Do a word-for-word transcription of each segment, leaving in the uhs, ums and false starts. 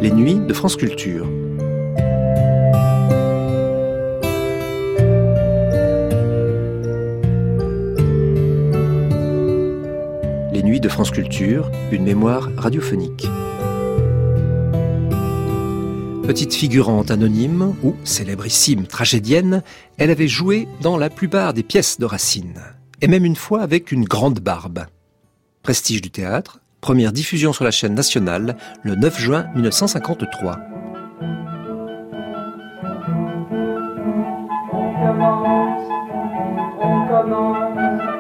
Les nuits de France Culture. Les nuits de France Culture, une mémoire radiophonique. Petite figurante anonyme ou célébrissime tragédienne, elle avait joué dans la plupart des pièces de Racine, et même une fois avec une grande barbe. Prestige du théâtre, première diffusion sur la chaîne nationale le neuf juin mille neuf cent cinquante-trois. On commence, on commence.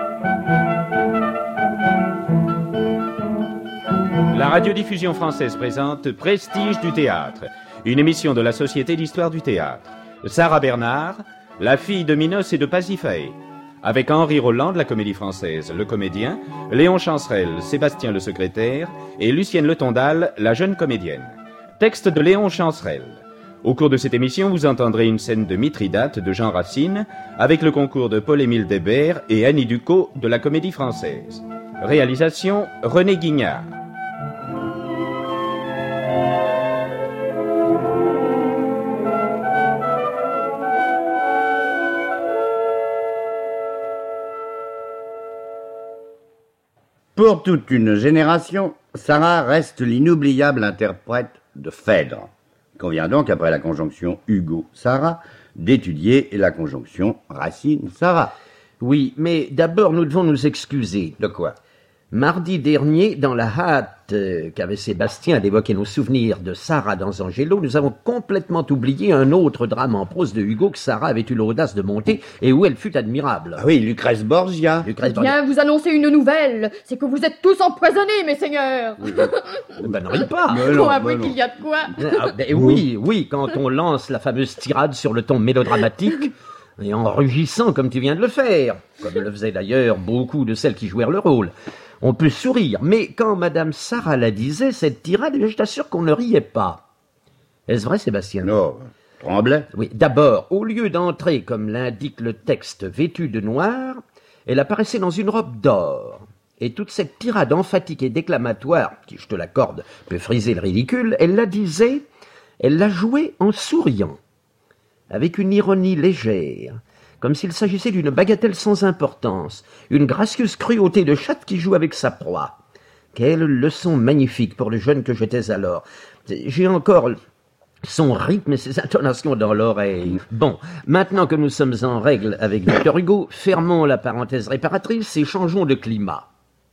La radiodiffusion française présente Prestige du théâtre, une émission de la Société d'histoire du théâtre. Sarah Bernard, la fille de Minos et de Pasiphae. Avec Henri Roland de la Comédie Française, le comédien, Léon Chancerelle, Sébastien le secrétaire, et Lucienne Le Tondal, la jeune comédienne. Texte de Léon Chancerelle. Au cours de cette émission, vous entendrez une scène de Mithridate de Jean Racine, avec le concours de Paul-Émile Débert et Annie Ducot de la Comédie Française. Réalisation, René Guignard. Pour toute une génération, Sarah reste l'inoubliable interprète de Phèdre. Il convient donc, après la conjonction Hugo-Sarah, d'étudier la conjonction Racine-Sarah. Oui, mais d'abord nous devons nous excuser. De quoi ? Mardi dernier, dans la hâte euh, qu'avait Sébastien d'évoquer nos souvenirs de Sarah dans Angelo, nous avons complètement oublié un autre drame en prose de Hugo que Sarah avait eu l'audace de monter et où elle fut admirable. Ah oui, Lucrèce Borgia. Lucrèce Eh bien, vous annoncez une nouvelle, c'est que vous êtes tous empoisonnés, mes seigneurs. Ben non, il pas. Mais non, Pour avouer mais non. qu'il y a de quoi. Ah, ben oui, oui, quand on lance la fameuse tirade sur le ton mélodramatique, et en rugissant comme tu viens de le faire, comme le faisaient d'ailleurs beaucoup de celles qui jouèrent le rôle. On peut sourire, mais quand Madame Sarah la disait, cette tirade, je t'assure qu'on ne riait pas. Est-ce vrai, Sébastien ? Non, Tremblay. Oui, d'abord, au lieu d'entrer, comme l'indique le texte, vêtue de noir, elle apparaissait dans une robe d'or. Et toute cette tirade emphatique et déclamatoire, qui, je te l'accorde, peut friser le ridicule, elle la disait, elle la jouait en souriant, avec une ironie légère, comme s'il s'agissait d'une bagatelle sans importance, une gracieuse cruauté de chatte qui joue avec sa proie. Quelle leçon magnifique pour le jeune que j'étais alors. J'ai encore son rythme et ses intonations dans l'oreille. Bon, maintenant que nous sommes en règle avec Victor Hugo, fermons la parenthèse réparatrice et changeons de climat.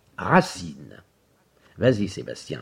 Racine. Vas-y, Sébastien.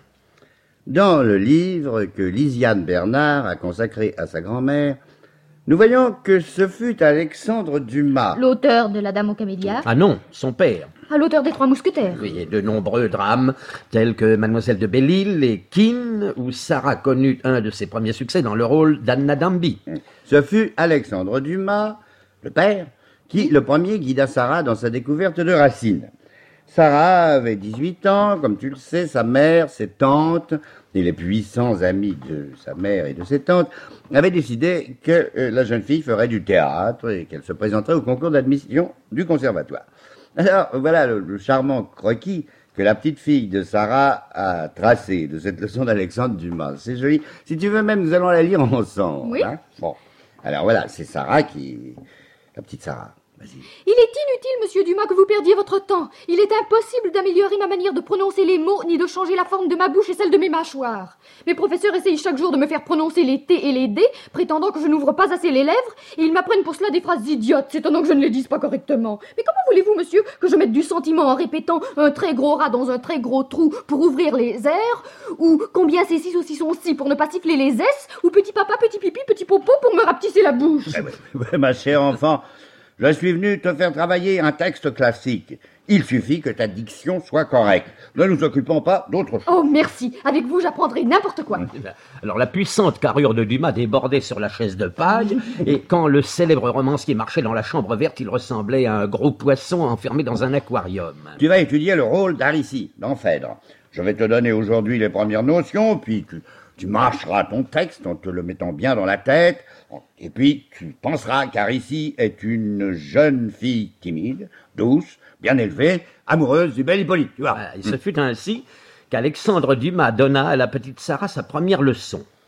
Dans le livre que Lisiane Bernard a consacré à sa grand-mère, nous voyons que ce fut Alexandre Dumas. L'auteur de La Dame aux Camélias. Ah non, son père. Ah, l'auteur des Trois Mousquetaires. Oui, et de nombreux drames, tels que Mademoiselle de Belle-Île et Kean, où Sarah connut un de ses premiers succès dans le rôle d'Anna Danby. Ce fut Alexandre Dumas, le père, qui, le premier, guida Sarah dans sa découverte de Racine. Sarah avait dix-huit ans, comme tu le sais, sa mère, ses tantes et les puissants amis de sa mère et de ses tantes avaient décidé que euh, la jeune fille ferait du théâtre et qu'elle se présenterait au concours d'admission du conservatoire. Alors, voilà le, le charmant croquis que la petite fille de Sarah a tracé de cette leçon d'Alexandre Dumas. C'est joli. Si tu veux même, nous allons la lire ensemble. Oui. Hein. Bon. Alors voilà, c'est Sarah qui... La petite Sarah. Vas-y. Il est inutile, monsieur Dumas, que vous perdiez votre temps. Il est impossible d'améliorer ma manière de prononcer les mots, ni de changer la forme de ma bouche et celle de mes mâchoires. Mes professeurs essayent chaque jour de me faire prononcer les T et les D, prétendant que je n'ouvre pas assez les lèvres, et ils m'apprennent pour cela des phrases idiotes, s'étonnant que je ne les dise pas correctement. Mais comment voulez-vous, monsieur, que je mette du sentiment en répétant un très gros rat dans un très gros trou pour ouvrir les R, ou combien c'est six saucissons si pour ne pas siffler les S, ou petit papa, petit pipi, petit popo pour me rapetisser la bouche. Eh ouais, ouais, ma chère enfant, je suis venu te faire travailler un texte classique. Il suffit que ta diction soit correcte. Ne nous occupons pas d'autre chose. Oh, merci. Avec vous, j'apprendrai n'importe quoi. Alors la puissante carrure de Dumas débordait sur la chaise de page, et quand le célèbre romancier marchait dans la chambre verte, il ressemblait à un gros poisson enfermé dans un aquarium. Tu vas étudier le rôle d'Aricie dans Phèdre. Je vais te donner aujourd'hui les premières notions, puis tu, tu mâcheras ton texte en te le mettant bien dans la tête, et puis tu penseras qu'Aricie est une jeune fille timide, douce, bien élevée, amoureuse du bel Hippolyte, tu vois. Voilà, et ce fut ainsi qu'Alexandre Dumas donna à la petite Sarah sa première leçon.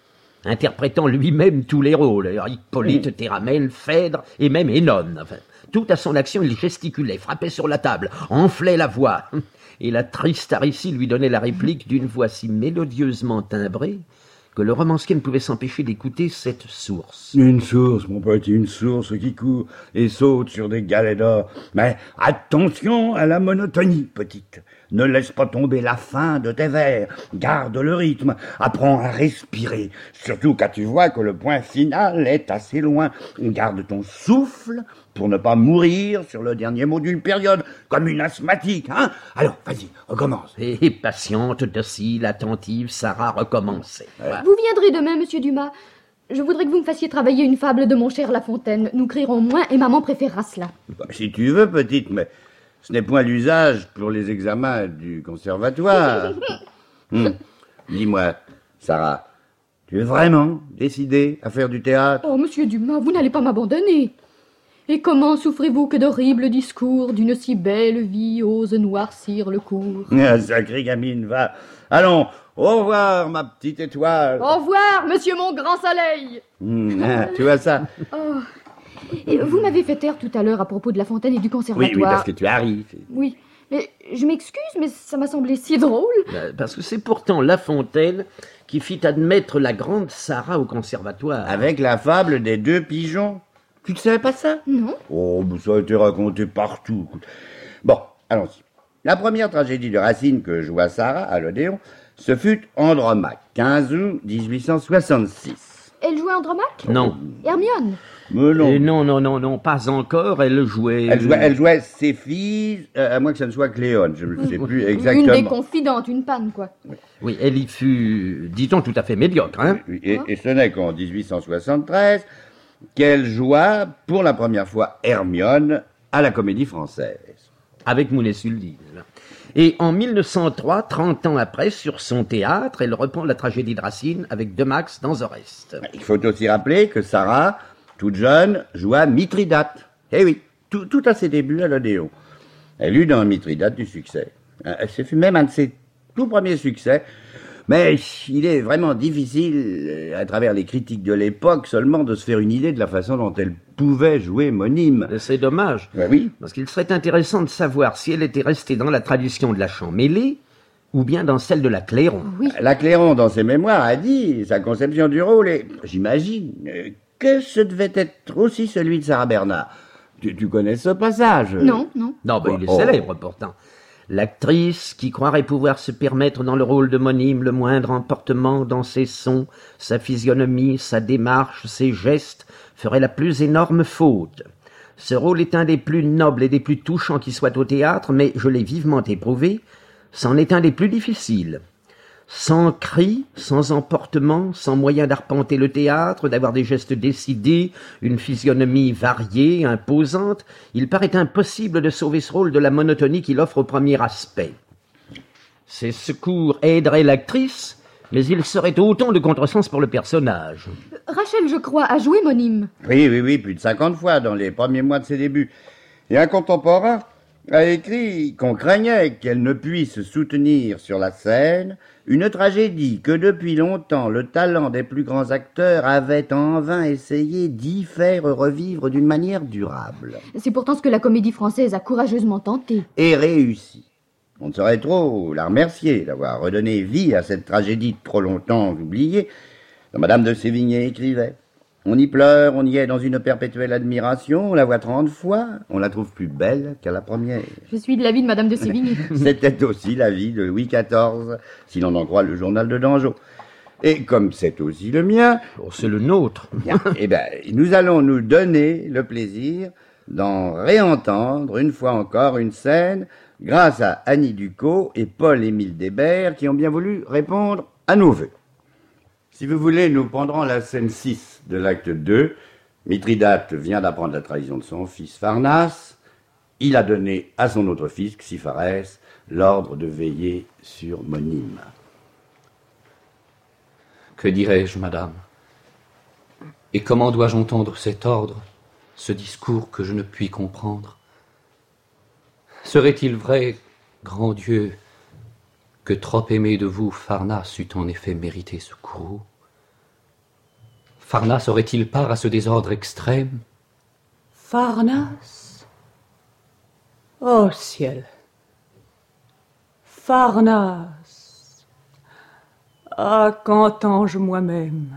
interprétant lui-même tous les rôles. Alors, Hippolyte, Théramène, Phèdre et même Énone. Enfin, tout à son action, il gesticulait, frappait sur la table, enflait la voix. Et la triste Aricie lui donnait la réplique d'une voix si mélodieusement timbrée que le romancier ne pouvait s'empêcher d'écouter cette source. Une source, mon petit, une source qui court et saute sur des galets d'or. Mais attention à la monotonie, petite. Ne laisse pas tomber la fin de tes vers. Garde le rythme. Apprends à respirer. Surtout quand tu vois que le point final est assez loin. Garde ton souffle pour ne pas mourir sur le dernier mot d'une période, comme une asthmatique, hein? Alors, vas-y, recommence. Et patiente, docile, attentive, Sarah recommençait. Vous viendrez demain, monsieur Dumas. Je voudrais que vous me fassiez travailler une fable de mon cher La Fontaine. Nous crierons moins et maman préférera cela. Bah, si tu veux, petite, mais ce n'est point l'usage pour les examens du conservatoire. hum. Dis-moi, Sarah, tu es vraiment décidée à faire du théâtre? Oh, monsieur Dumas, vous n'allez pas m'abandonner. Et comment souffrez-vous que d'horribles discours d'une si belle vie osent noircir le cours? Ah, sacrée gamine, va. Allons, au revoir, ma petite étoile. Au revoir, monsieur mon grand soleil. Hum, ah, tu vois ça? Oh. Et vous m'avez fait taire tout à l'heure à propos de La Fontaine et du conservatoire. Oui, oui, parce que tu arrives. Oui, mais je m'excuse, mais ça m'a semblé si drôle. Parce que c'est pourtant La Fontaine qui fit admettre la grande Sarah au conservatoire. Avec la fable des deux pigeons. Tu ne savais pas ça? Non. Oh, mais ça a été raconté partout. Bon, allons-y. La première tragédie de Racine que joua Sarah à l'Odéon, ce fut Andromaque, quinze août dix-huit cent soixante-six. Elle jouait Andromaque? Non. Hermione? Mais non. Et non, non, non, non, pas encore, elle jouait... Elle jouait, elle jouait ses filles, euh, à moins que ce ne soit Cléone, je ne sais plus exactement. Une des confidentes, une panne, quoi. Oui, elle y fut, dit-on, tout à fait médiocre, hein. Oui, et, et ce n'est qu'en dix-huit cent soixante-treize qu'elle joua pour la première fois Hermione à la Comédie Française. Avec Mounet-Sully. Et en mille neuf cent trois, trente ans après, sur son théâtre, elle reprend la tragédie de Racine avec De Max dans Oreste. Il faut aussi rappeler que Sarah, toute jeune, joua Mithridate. Eh oui, tout, tout à ses débuts à l'Odéon. Elle eut dans Mithridate du succès. Ce fut même un de ses tout premiers succès. Mais il est vraiment difficile, à travers les critiques de l'époque, seulement de se faire une idée de la façon dont elle pouvait jouer Monime. C'est dommage. Ben oui. Parce qu'il serait intéressant de savoir si elle était restée dans la tradition de la Champmélie ou bien dans celle de la Clairon. Oui. La Clairon, dans ses mémoires, a dit sa conception du rôle et j'imagine que ce devait être aussi celui de Sarah Bernard. Tu, tu connais ce passage? Non, non. Non, ben, il est Oh. célèbre pourtant. L'actrice qui croirait pouvoir se permettre dans le rôle de Monime le moindre emportement dans ses sons, sa physionomie, sa démarche, ses gestes, ferait la plus énorme faute. Ce rôle est un des plus nobles et des plus touchants qui soient au théâtre, mais je l'ai vivement éprouvé, c'en est un des plus difficiles. Sans cri, sans emportement, sans moyen d'arpenter le théâtre, d'avoir des gestes décidés, une physionomie variée, imposante, il paraît impossible de sauver ce rôle de la monotonie qu'il offre au premier aspect. Ces secours aideraient l'actrice, mais il serait autant de contresens pour le personnage. Rachel, je crois, a joué Monime. Oui, oui, oui, plus de cinquante fois dans les premiers mois de ses débuts. Et un contemporain a écrit qu'on craignait qu'elle ne puisse soutenir sur la scène une tragédie que depuis longtemps le talent des plus grands acteurs avait en vain essayé d'y faire revivre d'une manière durable. C'est pourtant ce que la Comédie Française a courageusement tenté. Et réussi. On ne saurait trop la remercier d'avoir redonné vie à cette tragédie trop longtemps oubliée, dont Madame de Sévigné écrivait. On y pleure, on y est dans une perpétuelle admiration, on la voit trente fois, on la trouve plus belle qu'à la première. Je suis de l'avis de Madame de Sévigné. C'était aussi l'avis de Louis quatorze, si l'on en croit le journal de Dangeau. Et comme c'est aussi le mien, Oh, c'est le nôtre. bien, eh ben, nous allons nous donner le plaisir d'en réentendre une fois encore une scène grâce à Annie Ducot et Paul-Émile Débert qui ont bien voulu répondre à nos vœux. Si vous voulez, nous prendrons la scène six de l'acte deux. Mithridate vient d'apprendre la trahison de son fils Pharnace. Il a donné à son autre fils, Xipharès, l'ordre de veiller sur Monime. Que dirais-je, madame? Et comment dois-je entendre cet ordre, ce discours que je ne puis comprendre? Serait-il vrai, grand Dieu, que trop aimé de vous, Pharnace eût en effet mérité ce courroux? Pharnace aurait-il part à ce désordre extrême? Pharnace? Oh ciel! Pharnace! Ah, qu'entends-je moi-même?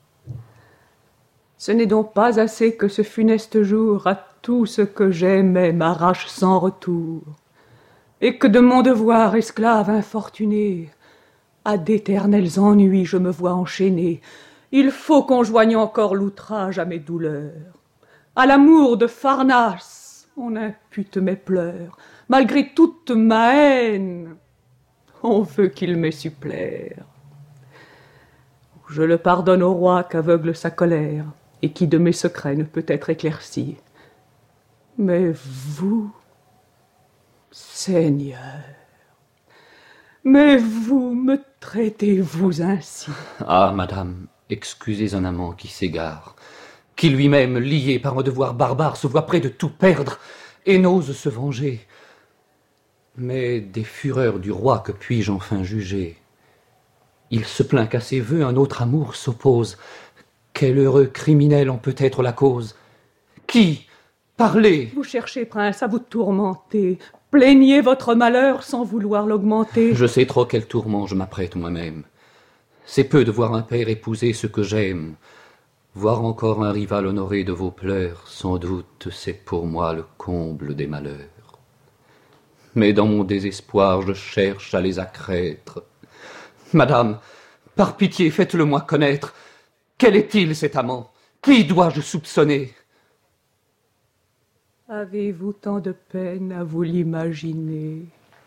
Ce n'est donc pas assez que ce funeste jour à tout ce que j'aimais m'arrache sans retour, et que de mon devoir esclave infortuné, à d'éternels ennuis je me vois enchaîné. Il faut qu'on joigne encore l'outrage à mes douleurs. À l'amour de Pharnace, on impute mes pleurs. Malgré toute ma haine, on veut qu'il me supplaire. Je le pardonne au roi qu'aveugle sa colère, et qui de mes secrets ne peut être éclairci. Mais vous, Seigneur, mais vous me traitez-vous ainsi? Ah, madame, excusez un amant qui s'égare, qui lui-même, lié par un devoir barbare, se voit près de tout perdre et n'ose se venger. Mais des fureurs du roi, que puis-je enfin juger? Il se plaint qu'à ses vœux un autre amour s'oppose. Quel heureux criminel en peut être la cause? Qui? Parlez! Vous cherchez, prince, à vous tourmenter. Plaignez votre malheur sans vouloir l'augmenter. Je sais trop quel tourment je m'apprête moi-même. C'est peu de voir un père épouser ce que j'aime. Voir encore un rival honoré de vos pleurs, sans doute c'est pour moi le comble des malheurs. Mais dans mon désespoir je cherche à les accroître. Madame, par pitié faites-le-moi connaître. Quel est-il cet amant? Qui dois-je soupçonner? Avez-vous tant de peine à vous l'imaginer?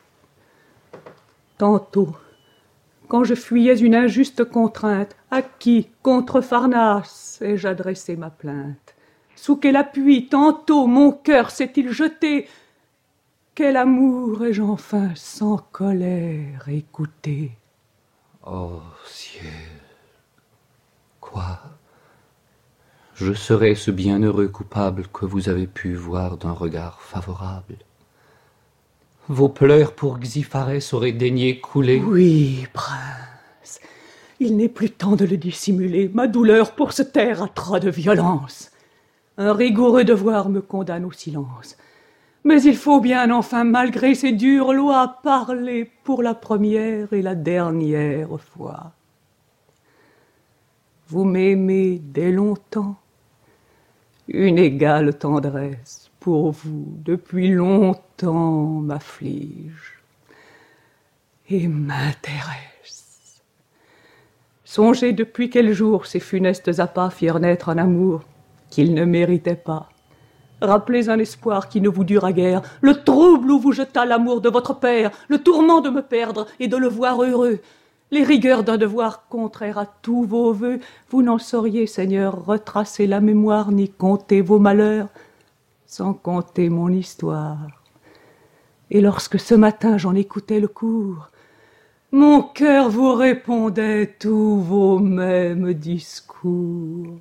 Tantôt, quand je fuyais une injuste contrainte, à qui, contre Pharnace, ai-je adressé ma plainte? Sous quel appui, tantôt, mon cœur s'est-il jeté? Quel amour ai-je enfin, sans colère, écouté? Oh, ciel! Quoi? Je serais ce bienheureux coupable que vous avez pu voir d'un regard favorable. Vos pleurs pour Xipharès auraient daigné couler. Oui, prince, il n'est plus temps de le dissimuler. Ma douleur pour se taire a trop de violence. Un rigoureux devoir me condamne au silence. Mais il faut bien enfin, malgré ces dures lois, parler pour la première et la dernière fois. Vous m'aimez dès longtemps. Une égale tendresse pour vous depuis longtemps m'afflige et m'intéresse. Songez depuis quel jour ces funestes appas firent naître un amour qu'il ne méritait pas. Rappelez un espoir qui ne vous dura guère, le trouble où vous jeta l'amour de votre père, le tourment de me perdre et de le voir heureux, les rigueurs d'un devoir contraire à tous vos vœux. Vous n'en sauriez, Seigneur, retracer la mémoire ni compter vos malheurs, sans compter mon histoire. Et lorsque ce matin j'en écoutais le cours, mon cœur vous répondait tous vos mêmes discours.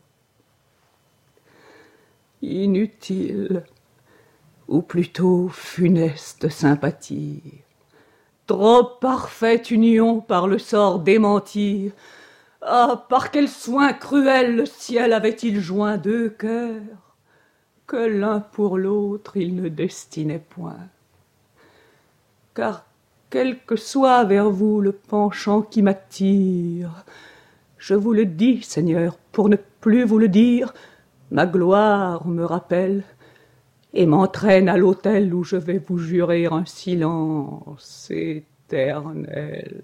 Inutile, ou plutôt funeste sympathie, trop parfaite union par le sort démentir. Ah, par quel soin cruel le ciel avait-il joint deux cœurs, que l'un pour l'autre il ne destinait point. Car quel que soit vers vous le penchant qui m'attire, je vous le dis, Seigneur, pour ne plus vous le dire, ma gloire me rappelle et m'entraîne à l'autel où je vais vous jurer un silence éternel.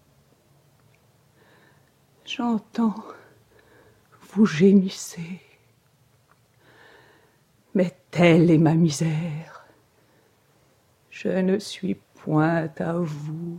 J'entends, vous gémissez, mais telle est ma misère, je ne suis point à vous.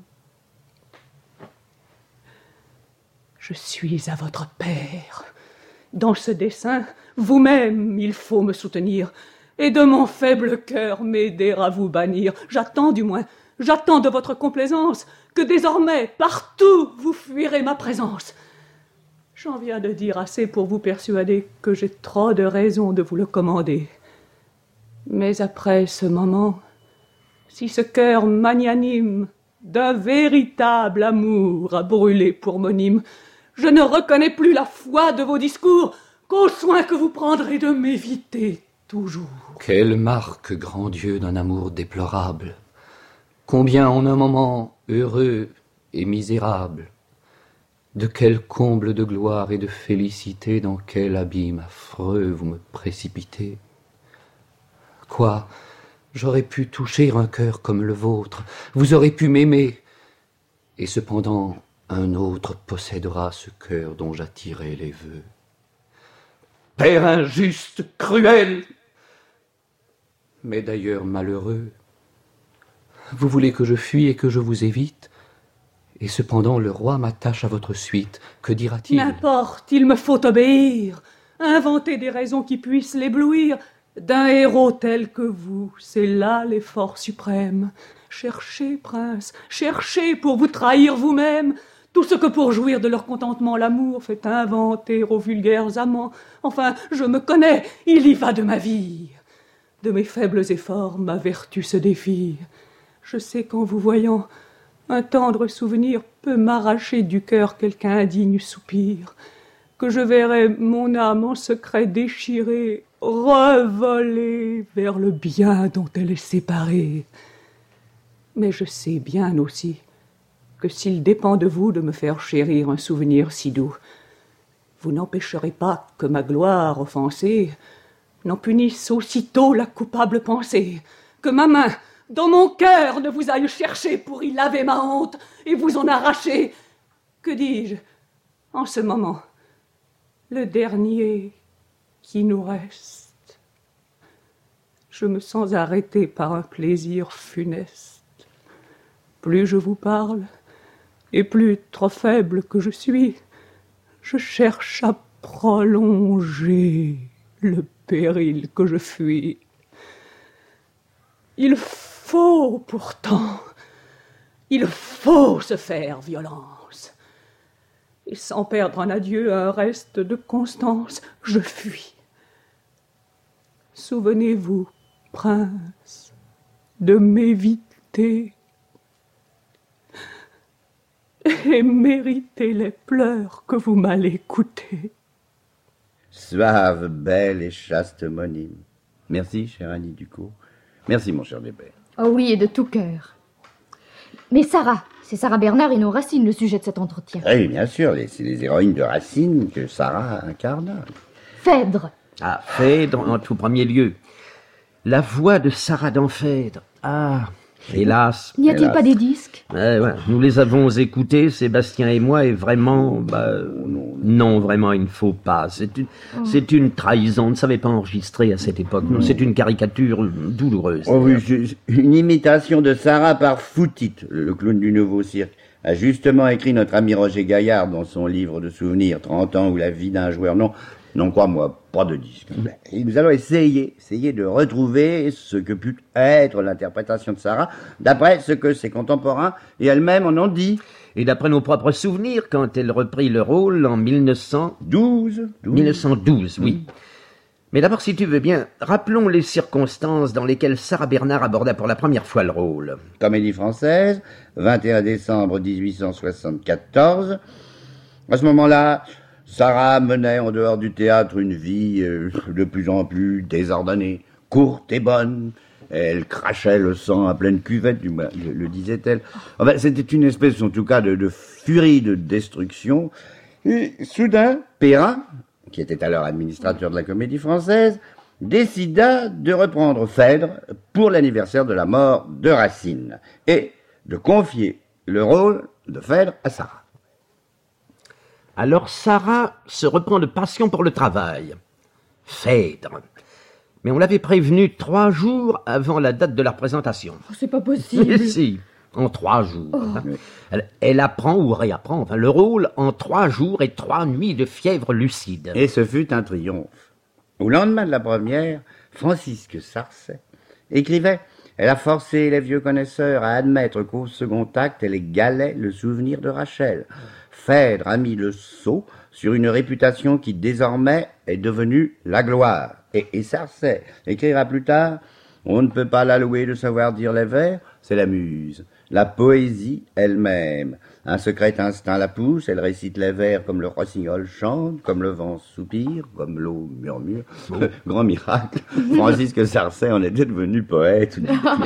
Je suis à votre père. Dans ce dessein, vous-même, il faut me soutenir, et de mon faible cœur m'aider à vous bannir. J'attends du moins, j'attends de votre complaisance, que désormais, partout, vous fuirez ma présence. J'en viens de dire assez pour vous persuader que j'ai trop de raisons de vous le commander. Mais après ce moment, si ce cœur magnanime d'un véritable amour a brûlé pour monime, je ne reconnais plus la foi de vos discours. qu'au soin que vous prendrez de m'éviter toujours. Quelle marque, grand Dieu, d'un amour déplorable! Combien en un moment heureux et misérable! De quel comble de gloire et de félicité, dans quel abîme affreux vous me précipitez! Quoi, j'aurais pu toucher un cœur comme le vôtre, vous aurez pu m'aimer, et cependant un autre possédera ce cœur dont j'attirais les vœux. Père injuste, cruel, mais d'ailleurs malheureux, vous voulez que je fuie et que je vous évite, et cependant le roi m'attache à votre suite. Que dira-t-il? N'importe, il me faut obéir, inventer des raisons qui puissent l'éblouir. D'un héros tel que vous, c'est là l'effort suprême. Cherchez, prince, cherchez pour vous trahir vous-même tout ce que pour jouir de leur contentement l'amour fait inventer aux vulgaires amants. Enfin, je me connais, il y va de ma vie. De mes faibles efforts, ma vertu se défie. Je sais qu'en vous voyant, un tendre souvenir peut m'arracher du cœur quelque indigne soupir, que je verrai mon âme en secret déchirée, revoler vers le bien dont elle est séparée. Mais je sais bien aussi que s'il dépend de vous de me faire chérir un souvenir si doux, vous n'empêcherez pas que ma gloire offensée n'en punisse aussitôt la coupable pensée, que ma main dans mon cœur ne vous aille chercher pour y laver ma honte et vous en arracher, que dis-je, en ce moment, le dernier qui nous reste. Je me sens arrêté par un plaisir funeste. Plus je vous parle, et plus trop faible que je suis, je cherche à prolonger le péril que je fuis. Il faut pourtant, il faut se faire violence. Et sans perdre en adieu un reste de constance, je fuis. Souvenez-vous, prince, de m'éviter et méritez les pleurs que vous m'allez coûter. Suave, belle et chaste homonyme. Merci, chère Annie Ducos. Merci, mon cher Bébert. Oh oui, et de tout cœur. Mais Sarah, c'est Sarah Bernard et non Racine le sujet de cet entretien. Oui, bien sûr, c'est les héroïnes de Racine que Sarah incarne. Phèdre. Ah, Phèdre en tout premier lieu. La voix de Sarah dans Phèdre. Ah, hélas. N'y a-t-il Hélas. pas des disques? Ouais, ouais. Nous les avons écoutés, Sébastien et moi, et vraiment, bah, non, non, vraiment, il ne faut pas. C'est une, oh. c'est une trahison. On ne savait pas enregistrer à cette époque. Non, c'est une caricature douloureuse. Oh oui, je, une imitation de Sarah par Foutit, le clown du Nouveau Cirque, a justement écrit notre ami Roger Gaillard dans son livre de souvenirs, trente ans ou la vie d'un joueur. Non, non, crois-moi, pas de disque. Et nous allons essayer, essayer de retrouver ce que put être l'interprétation de Sarah, d'après ce que ses contemporains et elle-même en ont dit. Et d'après nos propres souvenirs, quand elle reprit le rôle en mille neuf cent douze. mille neuf cent douze, oui. Mmh. Mais d'abord, si tu veux bien, rappelons les circonstances dans lesquelles Sarah Bernard aborda pour la première fois le rôle. Comédie Française, vingt et un décembre dix-huit cent soixante-quatorze. À ce moment-là, Sarah menait en dehors du théâtre une vie euh, de plus en plus désordonnée, courte et bonne. Elle crachait le sang à pleine cuvette, du moins, le, le disait-elle. Enfin, c'était une espèce, en tout cas, de, de furie de destruction. Et soudain, Perrin, qui était alors administrateur de la Comédie Française, décida de reprendre Phèdre pour l'anniversaire de la mort de Racine et de confier le rôle de Phèdre à Sarah. Alors Sarah se reprend de passion pour le travail. Phèdre. Mais on l'avait prévenue trois jours avant la date de la représentation. Oh, c'est pas possible. Si, en trois jours. Oh. Elle, elle apprend ou réapprend enfin, le rôle en trois jours et trois nuits de fièvre lucide. Et ce fut un triomphe. Au lendemain de la première, Francisque Sarcey écrivait « Elle a forcé les vieux connaisseurs à admettre qu'au second acte, elle égalait le souvenir de Rachel. Phèdre a mis le sceau sur une réputation qui désormais est devenue la gloire. » Et, et Sarcey écrira plus tard « On ne peut pas la louer de savoir dire les vers, c'est la muse, la poésie elle-même. Un secret instinct la pousse, elle récite les vers comme le rossignol chante, comme le vent soupire, comme l'eau murmure. Grand miracle, Francisque Sarcey en était devenu poète.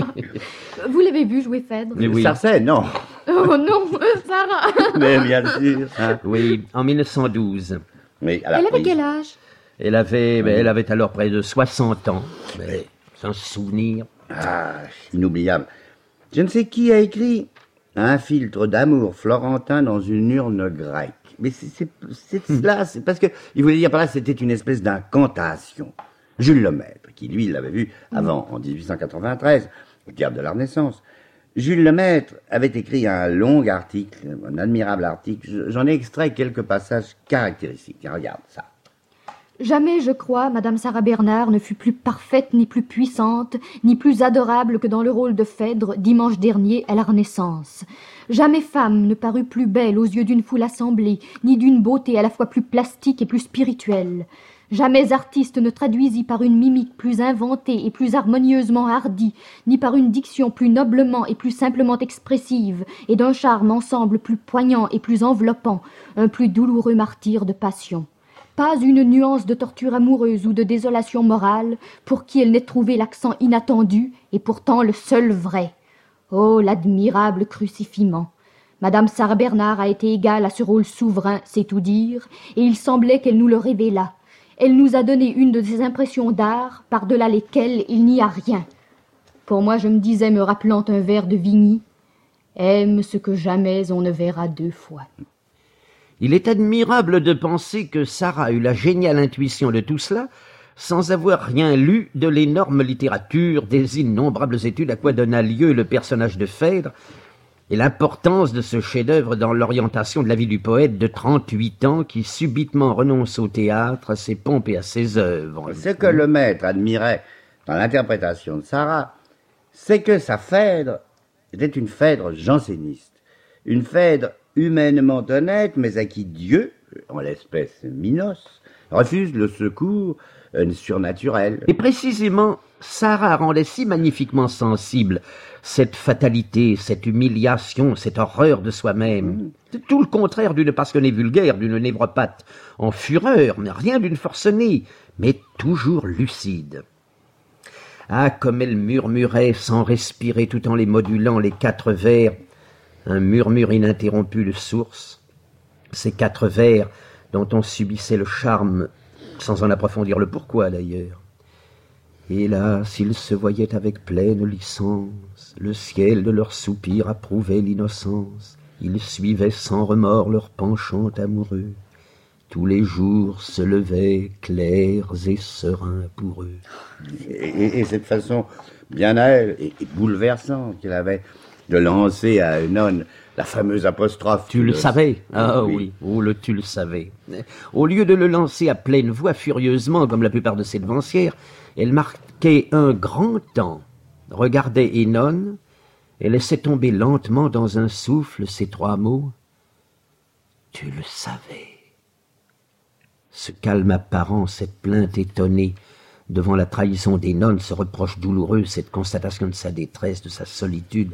Vous l'avez vu jouer Phèdre? Oui. Sarcey, non. Oh non, Sarah. Mais bien sûr. Hein. Oui, en mille neuf cent douze. Mais à la Elle avait prise. quel âge? Elle avait, ben, elle avait alors près de soixante ans. Ben, sans se souvenir. Ah, inoubliable. Je ne sais qui a écrit un filtre d'amour florentin dans une urne grecque. Mais c'est, c'est, c'est cela, c'est parce que il voulait dire par là, c'était une espèce d'incantation. Jules Lemaître, qui lui l'avait vu avant, en dix-huit cent quatre-vingt-treize, au théâtre de la Renaissance. Jules Lemaître avait écrit un long article, un admirable article. J'en ai extrait quelques passages caractéristiques. Regarde ça. Jamais, je crois, Madame Sarah Bernard ne fut plus parfaite, ni plus puissante, ni plus adorable que dans le rôle de Phèdre, dimanche dernier, à la Renaissance. Jamais femme ne parut plus belle aux yeux d'une foule assemblée, ni d'une beauté à la fois plus plastique et plus spirituelle. Jamais artiste ne traduisit par une mimique plus inventée et plus harmonieusement hardie, ni par une diction plus noblement et plus simplement expressive, et d'un charme ensemble plus poignant et plus enveloppant, un plus douloureux martyr de passion. Pas une nuance de torture amoureuse ou de désolation morale pour qui elle n'ait trouvé l'accent inattendu et pourtant le seul vrai. Oh, l'admirable crucifiement! Madame Sarah Bernard a été égale à ce rôle souverain, c'est tout dire, et il semblait qu'elle nous le révélât. Elle nous a donné une de ces impressions d'art par-delà lesquelles il n'y a rien. Pour moi, je me disais, me rappelant un vers de Vigny, « Aime ce que jamais on ne verra deux fois ». Il est admirable de penser que Sarah eut la géniale intuition de tout cela sans avoir rien lu de l'énorme littérature, des innombrables études à quoi donna lieu le personnage de Phèdre et l'importance de ce chef-d'œuvre dans l'orientation de la vie du poète de trente-huit ans qui subitement renonce au théâtre, à ses pompes et à ses œuvres. Ce que Lemaître admirait dans l'interprétation de Sarah, c'est que sa Phèdre était une Phèdre janséniste, une Phèdre humainement honnête, mais à qui Dieu, en l'espèce Minos, refuse le secours euh, surnaturel. Et précisément, Sarah rendait si magnifiquement sensible cette fatalité, cette humiliation, cette horreur de soi-même. Mmh. C'est tout le contraire d'une passionnée vulgaire, d'une névropathe en fureur, mais rien d'une forcenée, mais toujours lucide. Ah, comme elle murmurait sans respirer tout en les modulant les quatre vers, un murmure ininterrompu de source, ces quatre vers dont on subissait le charme sans en approfondir le pourquoi d'ailleurs. Et là, s'ils se voyaient avec pleine licence, le ciel de leurs soupirs approuvait l'innocence, ils suivaient sans remords leur penchant amoureux, tous les jours se levaient clairs et sereins pour eux. Et, et, et cette façon bien à elle, et, et bouleversante qu'elle avait de lancer à Œnone la fameuse apostrophe. Tu le savais? Ah oui, oui. Oh, le tu le savais. Au lieu de le lancer à pleine voix furieusement, comme la plupart de ses devancières, elle marquait un grand temps, regardait Œnone, et laissait tomber lentement dans un souffle ces trois mots. Tu le savais. Ce calme apparent, cette plainte étonnée, devant la trahison d'Œnone, ce reproche douloureux, cette constatation de sa détresse, de sa solitude.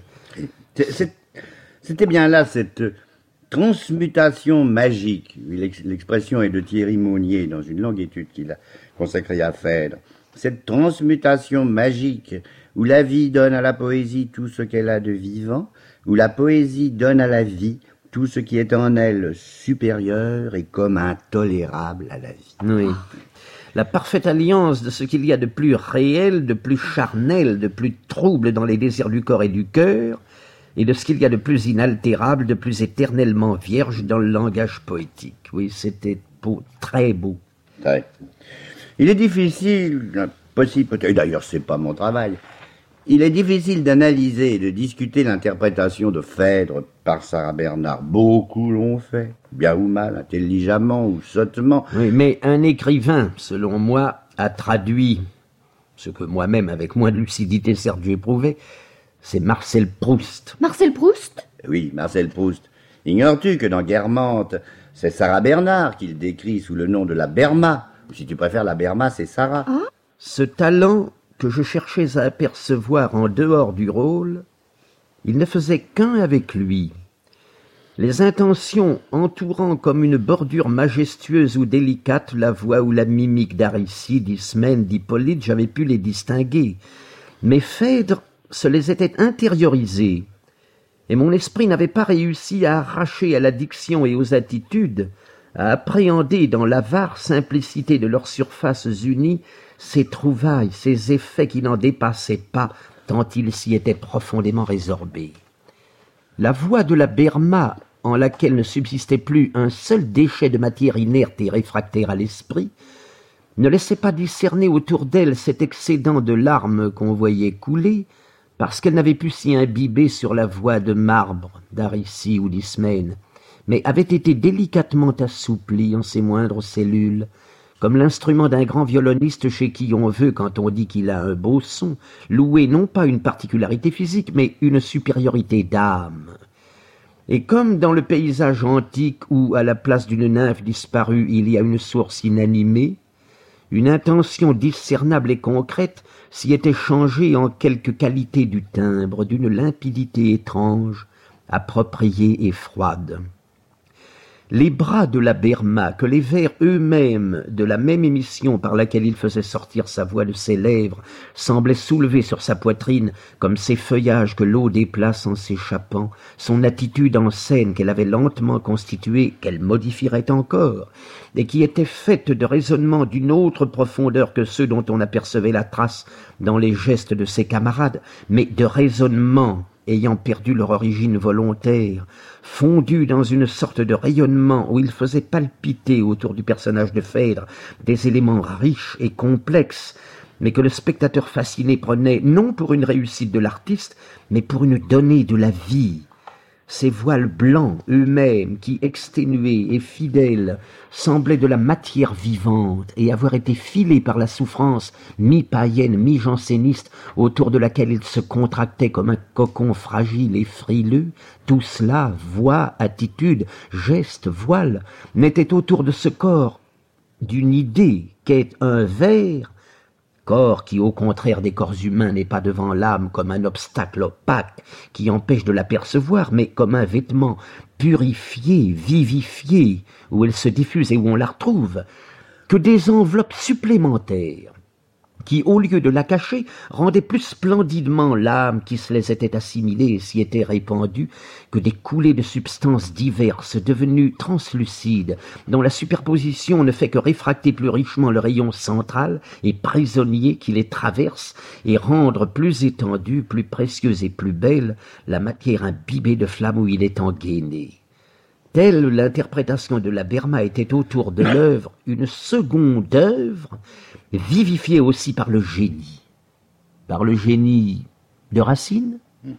C'était bien là cette transmutation magique. L'expression est de Thierry Monnier dans une longue étude qu'il a consacrée à Phèdre. Cette transmutation magique où la vie donne à la poésie tout ce qu'elle a de vivant, où la poésie donne à la vie tout ce qui est en elle supérieur et comme intolérable à la vie. Oui. La parfaite alliance de ce qu'il y a de plus réel, de plus charnel, de plus trouble dans les désirs du corps et du cœur, et de ce qu'il y a de plus inaltérable, de plus éternellement vierge dans le langage poétique. Oui, c'était beau, très beau. Ouais. Il est difficile, possible peut-être, et d'ailleurs c'est pas mon travail, il est difficile d'analyser et de discuter l'interprétation de Phèdre par Sarah Bernard. Beaucoup l'ont fait, bien ou mal, intelligemment ou sottement. Oui, mais un écrivain, selon moi, a traduit, ce que moi-même, avec moins de lucidité, certes, j'ai éprouvé, c'est Marcel Proust. Marcel Proust? Oui, Marcel Proust. Ignores-tu que dans Guermantes, c'est Sarah Bernard qu'il décrit sous le nom de la Berma, ou si tu préfères la Berma, c'est Sarah. Hein? Ce talent que je cherchais à apercevoir en dehors du rôle il ne faisait qu'un avec lui. Les intentions entourant comme une bordure majestueuse ou délicate la voix ou la mimique d'Aricie, d'Ismène, d'Hippolyte, j'avais pu les distinguer. Mais Phèdre se les était intériorisées, et mon esprit n'avait pas réussi à arracher à la diction et aux attitudes, à appréhender dans l'avare simplicité de leurs surfaces unies ces trouvailles, ces effets qui n'en dépassaient pas, tant ils s'y étaient profondément résorbés. La voix de la Berma, en laquelle ne subsistait plus un seul déchet de matière inerte et réfractaire à l'esprit, ne laissait pas discerner autour d'elle cet excédent de larmes qu'on voyait couler, parce qu'elle n'avait pu s'y imbiber sur la voix de marbre d'Aricie ou d'Ismène, mais avait été délicatement assouplie en ses moindres cellules, comme l'instrument d'un grand violoniste chez qui on veut, quand on dit qu'il a un beau son, louer non pas une particularité physique, mais une supériorité d'âme. Et comme dans le paysage antique où, à la place d'une nymphe disparue, il y a une source inanimée, une intention discernable et concrète s'y était changée en quelque qualité du timbre, d'une limpidité étrange, appropriée et froide. Les bras de la Berma, que les vers eux-mêmes de la même émission par laquelle il faisait sortir sa voix de ses lèvres semblaient soulever sur sa poitrine comme ces feuillages que l'eau déplace en s'échappant, son attitude en scène qu'elle avait lentement constituée, qu'elle modifierait encore, et qui était faite de raisonnements d'une autre profondeur que ceux dont on apercevait la trace dans les gestes de ses camarades, mais de raisonnements ayant perdu leur origine volontaire, fondus dans une sorte de rayonnement où il faisait palpiter autour du personnage de Phèdre des éléments riches et complexes, mais que le spectateur fasciné prenait non pour une réussite de l'artiste, mais pour une donnée de la vie. Ces voiles blancs eux-mêmes, qui, exténués et fidèles, semblaient de la matière vivante et avoir été filés par la souffrance mi-païenne, mi-janséniste, autour de laquelle ils se contractaient comme un cocon fragile et frileux, tout cela, voix, attitude, geste, voile, n'était autour de ce corps d'une idée qu'est un vers, corps qui, au contraire des corps humains, n'est pas devant l'âme comme un obstacle opaque qui empêche de l'apercevoir, mais comme un vêtement purifié, vivifié, où elle se diffuse et où on la retrouve, que des enveloppes supplémentaires, qui, au lieu de la cacher, rendaient plus splendidement l'âme qui se les était assimilées et s'y était répandue, que des coulées de substances diverses, devenues translucides, dont la superposition ne fait que réfracter plus richement le rayon central et prisonnier qui les traverse, et rendre plus étendue, plus précieuse et plus belle la matière imbibée de flamme où il est engainé. Telle l'interprétation de la Berma était autour de l'œuvre une seconde œuvre, vivifiée aussi par le génie. Par le génie de Racine.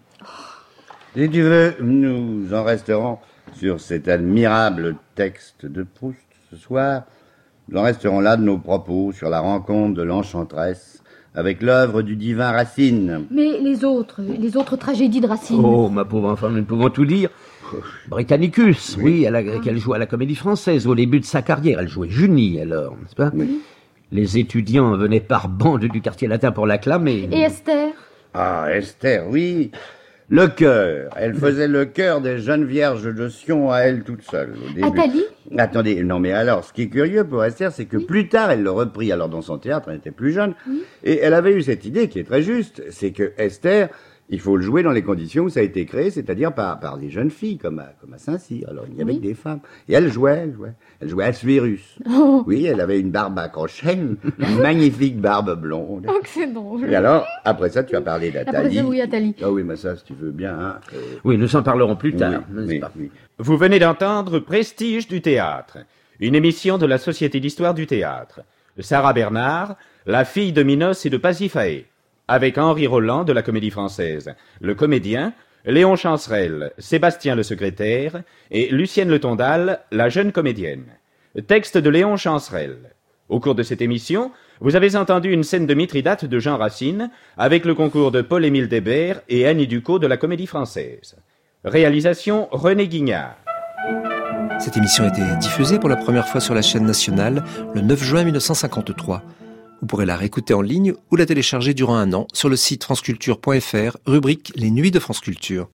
Si tu veux, nous en resterons sur cet admirable texte de Proust ce soir. Nous en resterons là de nos propos sur la rencontre de l'enchanteresse avec l'œuvre du divin Racine. Mais les autres, les autres tragédies de Racine. Oh, ma pauvre enfant, nous ne pouvons tout dire. Britannicus, oui, oui elle a, qu'elle jouait à la Comédie Française au début de sa carrière. Elle jouait Junie, alors, n'est-ce pas? Oui. Les étudiants venaient par bande du quartier latin pour l'acclamer. Et Esther? Ah, Esther, oui. Le chœur. Elle faisait le chœur des jeunes vierges de Sion à elle toute seule. Au début. Athalie? Attendez, non mais alors, ce qui est curieux pour Esther, c'est que oui. plus tard, elle le reprit alors dans son théâtre, elle était plus jeune, oui. et elle avait eu cette idée qui est très juste, c'est que Esther, il faut le jouer dans les conditions où ça a été créé, c'est-à-dire par, par des jeunes filles, comme à, comme à Saint-Cyr. Alors, il y avait oui. des femmes. Et elle jouait, elle jouait. Elle jouait Assuérus. Oh. Oui, elle avait une barbe à crochet, une magnifique barbe blonde. Oh, que c'est drôle. Et alors, après ça, tu as parlé d'Athalie. Après ça, oui, Athalie. Ah oui, mais ça, si tu veux bien, hein. Euh... Oui, nous en parlerons plus tard. Oui, oui, oui. Vous venez d'entendre Prestige du théâtre, une émission de la Société d'histoire du théâtre. Sarah Bernard, la fille de Minos et de Pasiphae. Avec Henri Roland de la Comédie Française, le comédien, Léon Chancerelle, Sébastien le secrétaire et Lucienne Le Tondal, la jeune comédienne. Texte de Léon Chancerelle. Au cours de cette émission, vous avez entendu une scène de Mithridate de Jean Racine avec le concours de Paul-Émile Débert et Annie Ducot de la Comédie Française. Réalisation René Guignard. Cette émission a été diffusée pour la première fois sur la chaîne nationale le neuf juin mille neuf cent cinquante-trois. Vous pourrez la réécouter en ligne ou la télécharger durant un an sur le site franceculture point f r, rubrique Les Nuits de France Culture.